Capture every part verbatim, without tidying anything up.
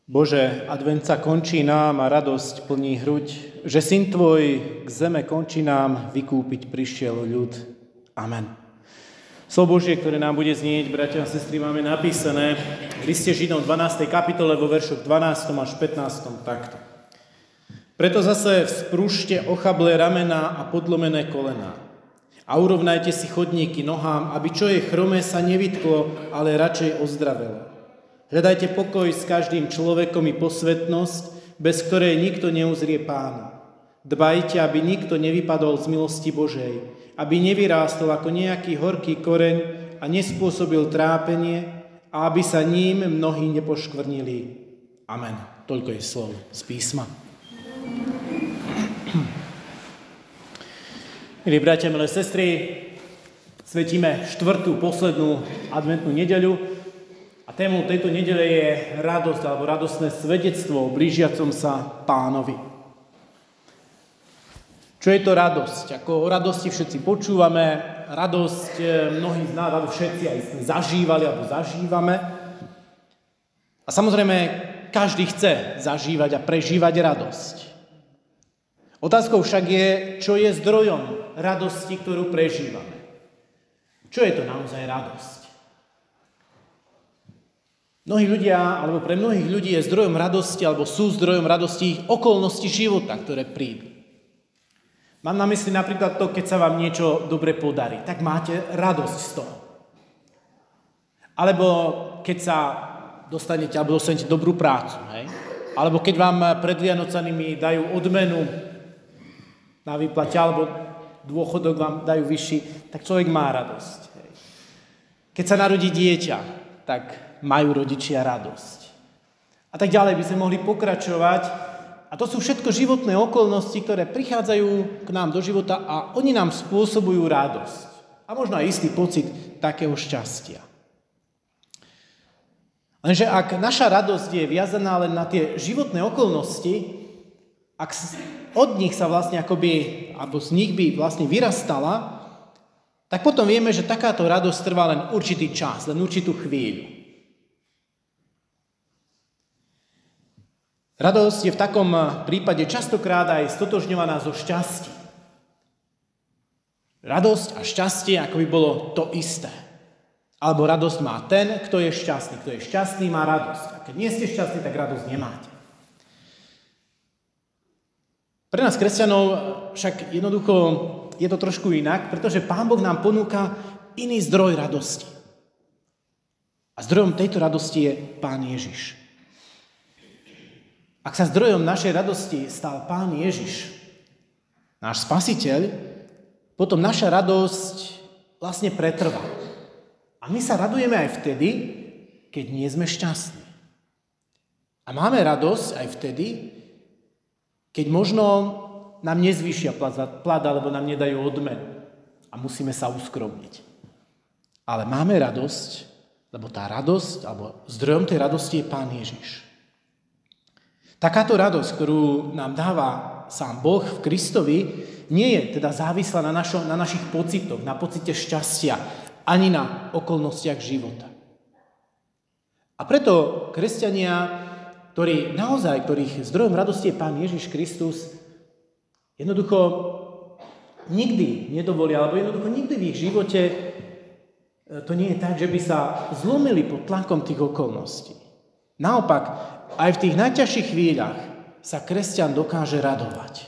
Bože, advent sa končí nám a radosť plní hruď, že syn Tvoj k zeme končí nám vykúpiť prišiel ľud. Amen. Slovo Božie, ktoré nám bude znieť, bratia a sestry, máme napísané v liste Židom dvanástej kapitole vo veršoch dvanástom až pätnástom takto. Preto zase vzprúžte ochablé ramená a podlomené kolená a urovnajte si chodníky nohám, aby čo je chromé sa nevytklo, ale radšej ozdravelo. Hľadajte pokoj s každým človekom i posvetnosť, bez ktorej nikto neuzrie Pána. Dbajte, aby nikto nevypadol z milosti Božej, aby nevyrástol ako nejaký horký koreň a nespôsobil trápenie a aby sa ním mnohí nepoškvrnili. Amen. Toľko je slov z písma. Milí bratia, milé sestry, svetíme štvrtú, poslednú adventnú nedeľu. A témou tejto nedele je radosť alebo radostné svedectvo o blížiacom sa Pánovi. Čo je to radosť? Ako o radosti všetci počúvame, radosť mnohí z nás, alebo všetci aj sme zažívali alebo zažívame. A samozrejme, každý chce zažívať a prežívať radosť. Otázkou však je, čo je zdrojom radosti, ktorú prežívame. Čo je to naozaj radosť? Mnohí ľudia, alebo pre mnohých ľudí je zdrojom radosti, alebo sú zdrojom radosti ich okolnosti života, ktoré prídu. Mám na mysli napríklad to, keď sa vám niečo dobre podarí, tak máte radosť z toho. Alebo keď sa dostanete, alebo dostanete dobrú prácu, hej? Alebo keď vám pred Vianocami dajú odmenu na výplate, alebo dôchodok vám dajú vyšší, tak človek má radosť. Hej? Keď sa narodí dieťa, tak majú rodičia radosť. A tak ďalej by sme mohli pokračovať. A to sú všetko životné okolnosti, ktoré prichádzajú k nám do života a oni nám spôsobujú radosť. A možno aj istý pocit takého šťastia. Lenže ak naša radosť je viazaná len na tie životné okolnosti, ak od nich sa vlastne akoby, alebo z nich by vlastne vyrastala, tak potom vieme, že takáto radosť trvá len určitý čas, len určitú chvíľu. Radosť je v takom prípade častokrát aj stotožňovaná so šťastím. Radosť a šťastie ako by bolo to isté. Alebo radosť má ten, kto je šťastný. Kto je šťastný, má radosť. A keď nie ste šťastní, tak radosť nemáte. Pre nás kresťanov však jednoducho je to trošku inak, pretože Pán Boh nám ponúka iný zdroj radosti. A zdrojom tejto radosti je Pán Ježiš. Ak sa zdrojom našej radosti stal Pán Ježiš, náš Spasiteľ, potom naša radosť vlastne pretrvá. A my sa radujeme aj vtedy, keď nie sme šťastní. A máme radosť aj vtedy, keď možno nám nezvýšia plat, alebo nám nedajú odmenu a musíme sa uskromniť. Ale máme radosť, lebo tá radosť, alebo zdrojom tej radosti je Pán Ježiš. Takáto radosť, ktorú nám dáva sám Boh v Kristovi, nie je teda závislá na, našo, na našich pocitoch, na pocite šťastia, ani na okolnostiach života. A preto kresťania, ktorí naozaj, ktorých zdrojom radosti je Pán Ježiš Kristus, jednoducho nikdy nedovolia, alebo jednoducho nikdy v ich živote to nie je tak, že by sa zlomili pod tlakom tých okolností. Naopak, aj v tých najťažších chvíľach sa kresťan dokáže radovať.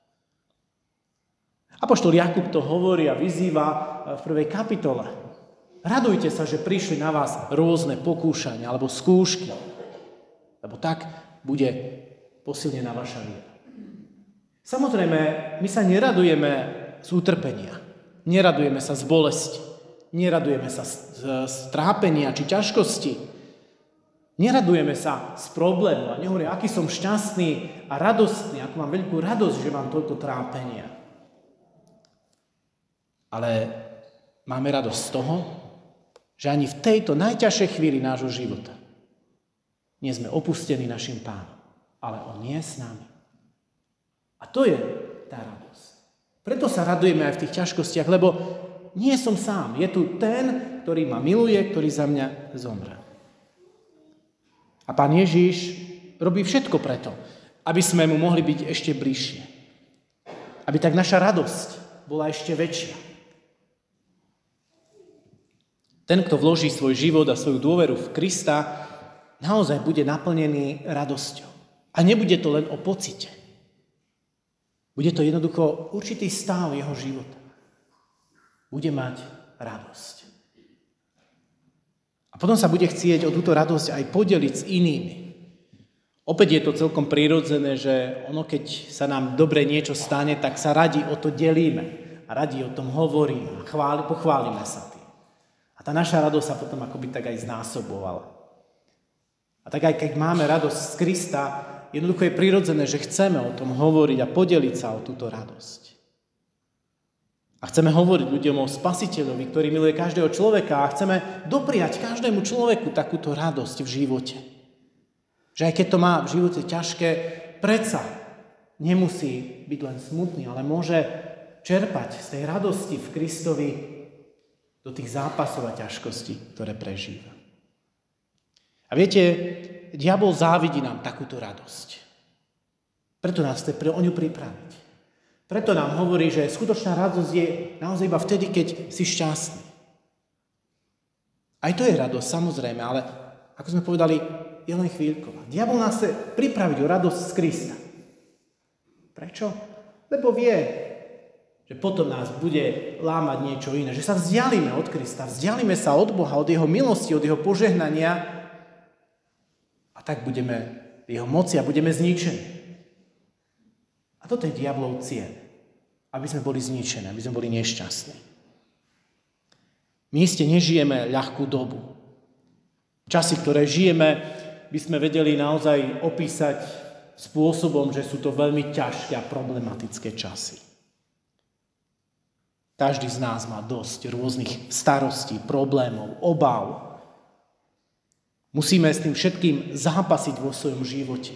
Apoštol Jakub to hovorí a vyzýva v prvej kapitole. Radujte sa, že prišli na vás rôzne pokúšania alebo skúšky, lebo tak bude posilnená vaša viera. Samozrejme, my sa neradujeme z utrpenia, neradujeme sa z bolesti, neradujeme sa z trápenia či ťažkosti, neradujeme sa z problému a nehovorím, aký som šťastný a radostný, ako mám veľkú radosť, že mám toľko trápenia. Ale máme radosť z toho, že ani v tejto najťažšej chvíli nášho života nie sme opustení našim Pánom, ale On je s nami. A to je tá radosť. Preto sa radujeme aj v tých ťažkostiach, lebo nie som sám. Je tu ten, ktorý ma miluje, ktorý za mňa zomrel. A Pán Ježiš robí všetko preto, aby sme mu mohli byť ešte bližšie. Aby tak naša radosť bola ešte väčšia. Ten, kto vloží svoj život a svoju dôveru v Krista, naozaj bude naplnený radosťou. A nebude to len o pocite. Bude to jednoducho určitý stav jeho života. Bude mať radosť. A potom sa bude chcieť o túto radosť aj podeliť s inými. Opäť je to celkom prirodzené, že ono, keď sa nám dobre niečo stane, tak sa radi o to delíme. A radi o tom hovoríme a chváli, pochválime sa tým. A tá naša radosť sa potom akoby tak aj znásobovala. A tak aj keď máme radosť z Krista, jednoducho je prirodzené, že chceme o tom hovoriť a podeliť sa o túto radosť. A chceme hovoriť ľuďom o Spasiteľovi, ktorý miluje každého človeka a chceme dopriať každému človeku takúto radosť v živote. Že aj keď to má v živote ťažké, predsa nemusí byť len smutný, ale môže čerpať z tej radosti v Kristovi do tých zápasov a ťažkostí, ktoré prežíva. A viete, diabol závidí nám takúto radosť. Preto nás chce o ňu pripraviť. Preto nám hovorí, že skutočná radosť je naozaj iba vtedy, keď si šťastný. Aj to je radosť, samozrejme, ale ako sme povedali, je len chvíľková. Diabol nás chce pripraviť o radosť z Krista. Prečo? Lebo vie, že potom nás bude lámať niečo iné, že sa vzdialíme od Krista, vzdialíme sa od Boha, od jeho milosti, od jeho požehnania a tak budeme v jeho moci a budeme zničení. A toto je diablov cieľ, aby sme boli zničení, aby sme boli nešťastní. My iste nežijeme ľahkú dobu. Časy, ktoré žijeme, by sme vedeli naozaj opísať spôsobom, že sú to veľmi ťažké a problematické časy. Každý z nás má dosť rôznych starostí, problémov, obáv. Musíme s tým všetkým zápasiť vo svojom živote.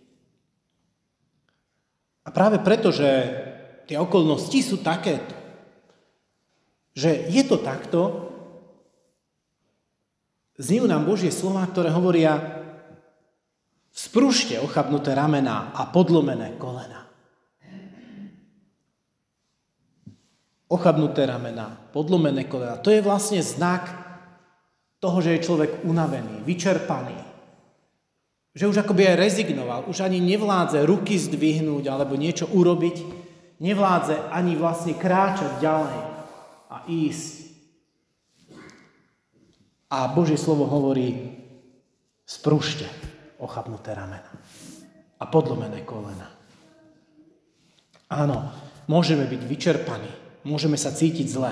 A práve preto, že tie okolnosti sú takéto, že je to takto, znijú nám Božie slová, ktoré hovoria: sprušte ochabnuté ramená a podlomené kolena. Ochabnuté ramená, podlomené kolena. To je vlastne znak toho, že je človek unavený, vyčerpaný. Že už akoby aj rezignoval, už ani nevládze ruky zdvihnúť alebo niečo urobiť, nevládze ani vlastne kráčať ďalej a ísť. A Božie slovo hovorí: sprušte ochabnuté ramena a podlomené kolena. Áno, môžeme byť vyčerpaní, môžeme sa cítiť zle.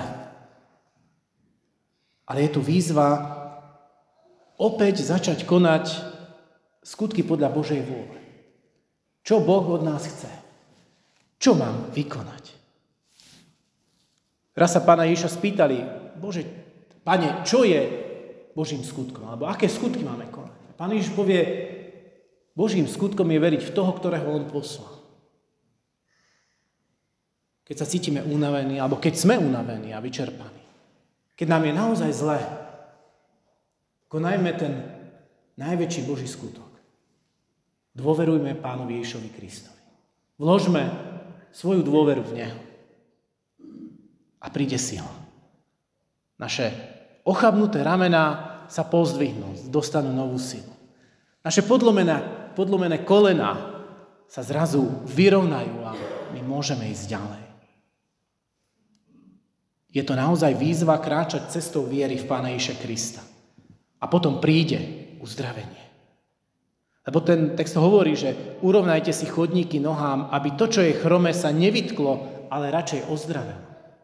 Ale je tu výzva opäť začať konať skutky podľa Božej vôle. Čo Boh od nás chce? Čo mám vykonať? Raz sa Pána Ježiša spýtali: Bože, Pane, čo je Božím skutkom? Alebo aké skutky máme konať? Pán Ježiš povie: Božím skutkom je veriť v toho, ktorého on poslal. Keď sa cítime unavení, alebo keď sme unavení a vyčerpaní, keď nám je naozaj zle, konajme ten najväčší Boží skutok. Dôverujme Pánovi Ježišovi Kristovi. Vložme svoju dôveru v Neho. A príde sila. Naše ochabnuté ramená sa pozdvihnú, dostanú novú silu. Naše podlomené, podlomené kolená sa zrazu vyrovnajú a my môžeme ísť ďalej. Je to naozaj výzva kráčať cestou viery v Pána Ježiša Krista. A potom príde uzdravenie. Lebo ten text hovorí, že urovnajte si chodníky nohám, aby to, čo je chromé, sa nevytklo, ale radšej ozdravelo.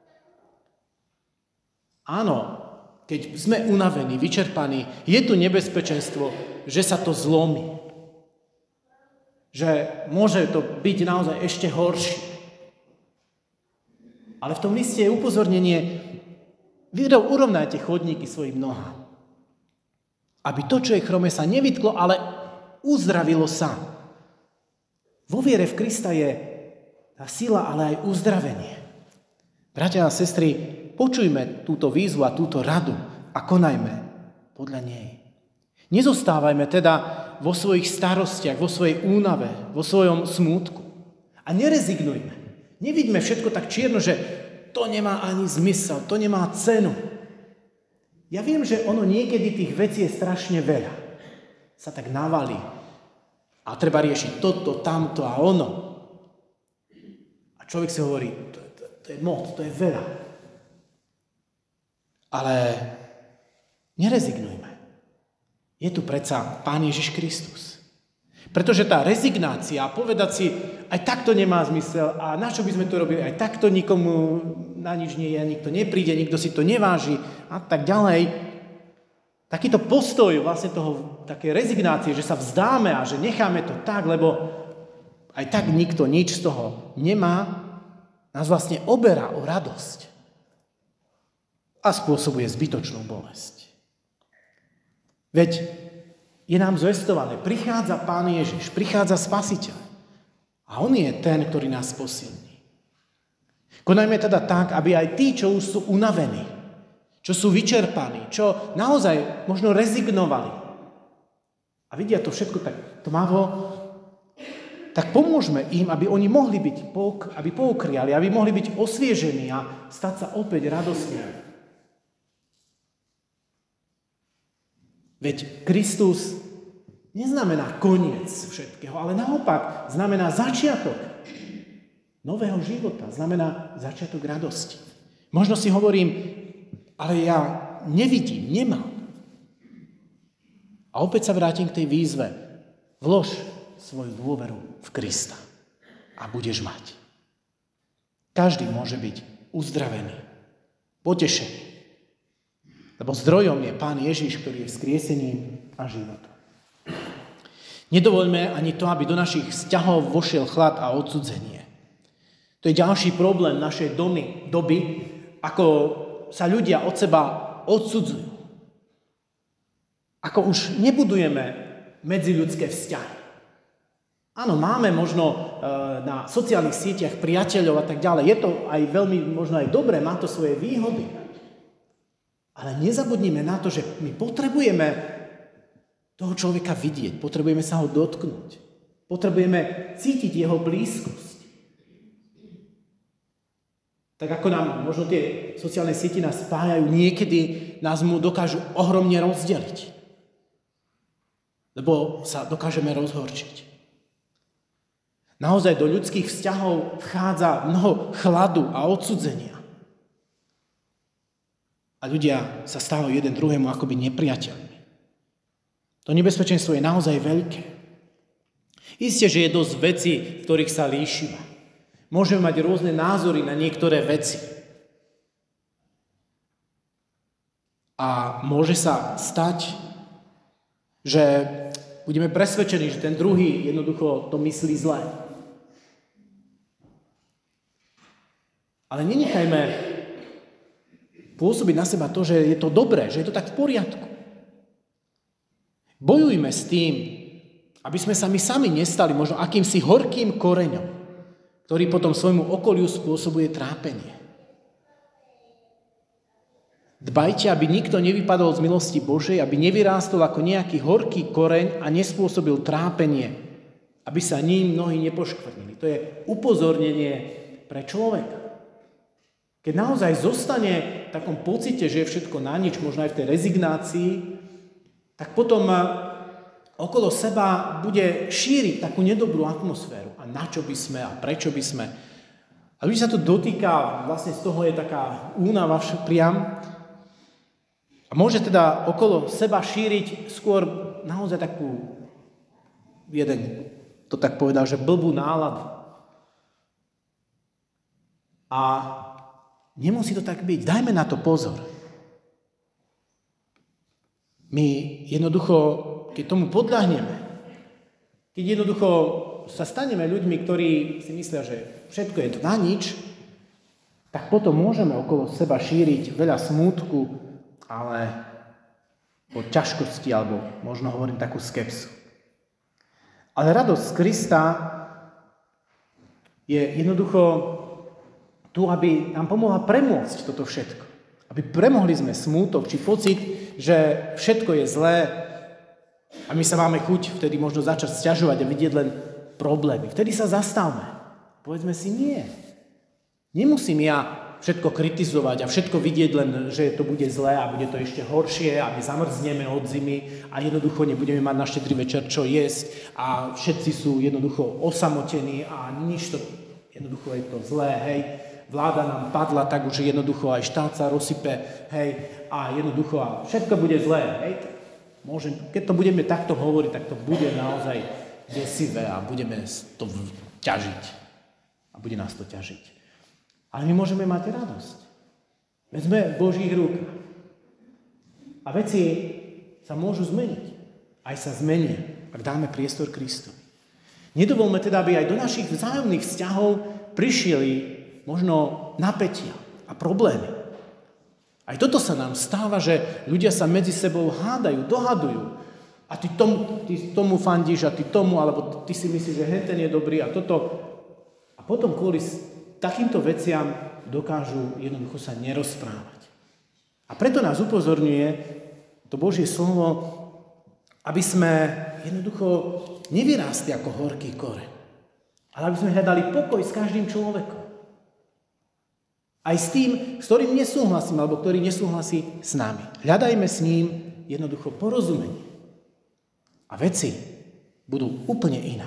Áno, keď sme unavení, vyčerpaní, je tu nebezpečenstvo, že sa to zlomí. Že môže to byť naozaj ešte horšie. Ale v tom liste je upozornenie: urovnajte chodníky svojim nohám. Aby to, čo je chromé, sa nevytklo, ale uzdravilo sa. Vo viere v Krista je tá sila, ale aj uzdravenie. Bratia a sestry, počujme túto výzvu a túto radu a konajme podľa nej. Nezostávajme teda vo svojich starostiach, vo svojej únave, vo svojom smútku. A nerezignujme. Nevidíme všetko tak čierno, že to nemá ani zmysel, to nemá cenu. Ja viem, že ono niekedy tých vecí je strašne veľa. Sa tak navalí. A treba riešiť toto, tamto a ono. A človek si hovorí, to, to, to je moc, to je veľa. Ale nerezignujme. Je tu predsa Pán Ježiš Kristus. Pretože tá rezignácia, povedať si, aj takto nemá zmysel a na čo by sme to robili, aj takto nikomu na nič nie je, nikto nepríde, nikto si to neváži a tak ďalej. Takýto postoj vlastne toho, také rezignácie, že sa vzdáme a že necháme to tak, lebo aj tak nikto nič z toho nemá, nás vlastne oberá o radosť a spôsobuje zbytočnú bolesť. Veď je nám zvestované, prichádza Pán Ježiš, prichádza Spasiteľ a On je ten, ktorý nás posilní. Konajme teda tak, aby aj tí, čo už sú unavení, čo sú vyčerpaní, čo naozaj možno rezignovali a vidia to všetko tak tmavo, tak pomôžme im, aby oni mohli byť, aby poukriali, aby mohli byť osviežení a stať sa opäť radostní. Veď Kristus neznamená koniec všetkého, ale naopak znamená začiatok nového života, znamená začiatok radosti. Možno si hovorím, ale ja nevidím, nemám. A opäť sa vrátim k tej výzve. Vlož svoju dôveru v Krista a budeš mať. Každý môže byť uzdravený, potešený. Lebo zdrojom je Pán Ježiš, ktorý je vzkriesením a životom. Nedovoľme ani to, aby do našich vzťahov vošiel chlad a odsudzenie. To je ďalší problém našej domy, doby, ako sa ľudia od seba odsudzujú. Ako už nebudujeme medziľudské vzťahy. Áno, máme možno na sociálnych sieťach priateľov a tak ďalej. Je to aj veľmi, možno aj dobré, má to svoje výhody. Ale nezabudnime na to, že my potrebujeme toho človeka vidieť, potrebujeme sa ho dotknúť, potrebujeme cítiť jeho blízkosť. Tak ako nám možno tie sociálne siete nás spájajú, niekedy nás mu dokážu ohromne rozdeliť, lebo sa dokážeme rozhorčiť. Naozaj do ľudských vzťahov vchádza mnoho chladu a odsudzenia. A ľudia sa stávajú jeden druhému akoby nepriateľmi. To nebezpečenstvo je naozaj veľké. Isté, že je dosť vecí, v ktorých sa líšime. Môžeme mať rôzne názory na niektoré veci. A môže sa stať, že budeme presvedčení, že ten druhý jednoducho to myslí zle. Ale nenechajme pôsobiť na seba to, že je to dobré, že je to tak v poriadku. Bojujme s tým, aby sme sa my sami nestali možno akýmsi horkým koreňom, ktorý potom svojmu okoliu spôsobuje trápenie. Dbajte, aby nikto nevypadol z milosti Božej, aby nevyrástol ako nejaký horký koreň a nespôsobil trápenie, aby sa ním mnohí nepoškvrnili. To je upozornenie pre človeka. Keď naozaj zostane v takom pocite, že je všetko na nič, možno aj v tej rezignácii, tak potom okolo seba bude šíriť takú nedobrú atmosféru. A na čo by sme a prečo by sme. A ľudí sa to dotýka, vlastne z toho je taká únava priam. A môže teda okolo seba šíriť skôr naozaj takú, jeden to tak povedal, že blbú náladu. A nemusí to tak byť. Dajme na to pozor. My jednoducho, keď tomu podľahneme, keď jednoducho sa staneme ľuďmi, ktorí si myslia, že všetko je to na nič, tak potom môžeme okolo seba šíriť veľa smútku, ale po ťažkosti, alebo možno hovorím takú skepsu. Ale radosť z Krista je jednoducho tu, aby nám pomohla premôcť toto všetko. Aby premohli sme smútok či pocit, že všetko je zlé A my sa máme chuť vtedy možno začať sťažovať a vidieť len problémy. Vtedy sa zastavme. Povedzme si, nie. Nemusím ja všetko kritizovať a všetko vidieť len, že to bude zlé a bude to ešte horšie a my zamrzneme od zimy a jednoducho nebudeme mať na štedrý večer čo jesť a všetci sú jednoducho osamotení a nič to, jednoducho je to zlé, hej. Vláda nám padla tak, že jednoducho aj štát sa rozsype, hej, a jednoducho a všetko bude zlé, hej. Môžem, keď to budeme takto hovoriť, tak to bude naozaj desivé a budeme to ťažiť. A bude nás to ťažiť. Ale my môžeme mať radosť. My sme v Božích rukách. A veci sa môžu zmeniť. Aj sa zmenia, ak dáme priestor Kristovi. Nedovolme teda, aby aj do našich vzájomných vzťahov prišli možno napätia a problémy. Aj toto sa nám stáva, že ľudia sa medzi sebou hádajú, dohadujú. A ty tomu, ty tomu fandíš a ty tomu, alebo ty si myslíš, že henten je dobrý a toto. A potom kvôli takýmto veciam dokážu jednoducho sa nerozprávať. A preto nás upozorňuje to Božie slovo, aby sme jednoducho nevyrástli ako horký koreň, ale aby sme hľadali pokoj s každým človekom. Aj s tým, s ktorým nesúhlasím, alebo ktorý nesúhlasí s nami. Hľadajme s ním jednoducho porozumenie. A veci budú úplne iné.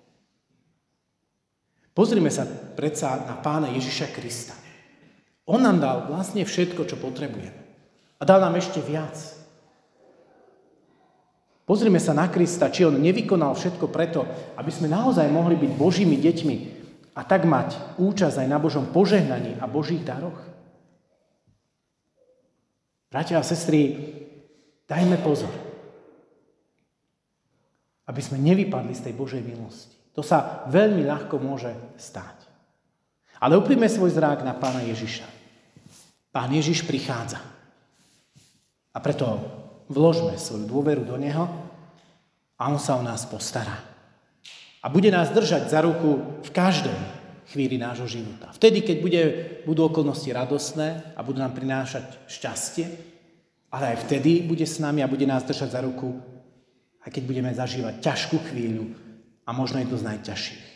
Pozrime sa predsa na Pána Ježiša Krista. On nám dal vlastne všetko, čo potrebujeme. A dal nám ešte viac. Pozrime sa na Krista, či on nevykonal všetko preto, aby sme naozaj mohli byť Božími deťmi a tak mať účasť aj na Božom požehnaní a Božích daroch. Bratia a sestry, dajme pozor, aby sme nevypadli z tej Božej milosti. To sa veľmi ľahko môže stať. Ale upríjme svoj zrák na Pána Ježiša. Pán Ježiš prichádza. A preto vložme svoju dôveru do Neho a On sa o nás postará. A bude nás držať za ruku v každej chvíli nášho života. Vtedy, keď bude, budú okolnosti radostné a budú nám prinášať šťastie, ale aj vtedy bude s nami a bude nás držať za ruku, aj keď budeme zažívať ťažkú chvíľu, a možno je to z najťažších.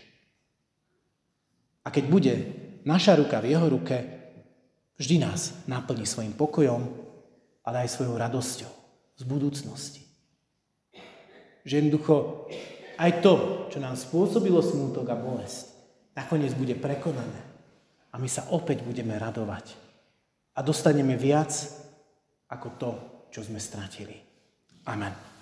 A keď bude naša ruka v jeho ruke, vždy nás naplní svojim pokojom, ale aj svojou radosťou z budúcnosti. Že jednoducho aj to, čo nám spôsobilo smútok a bolesť, nakoniec bude prekonané. A my sa opäť budeme radovať. A dostaneme viac ako to, čo sme stratili. Amen.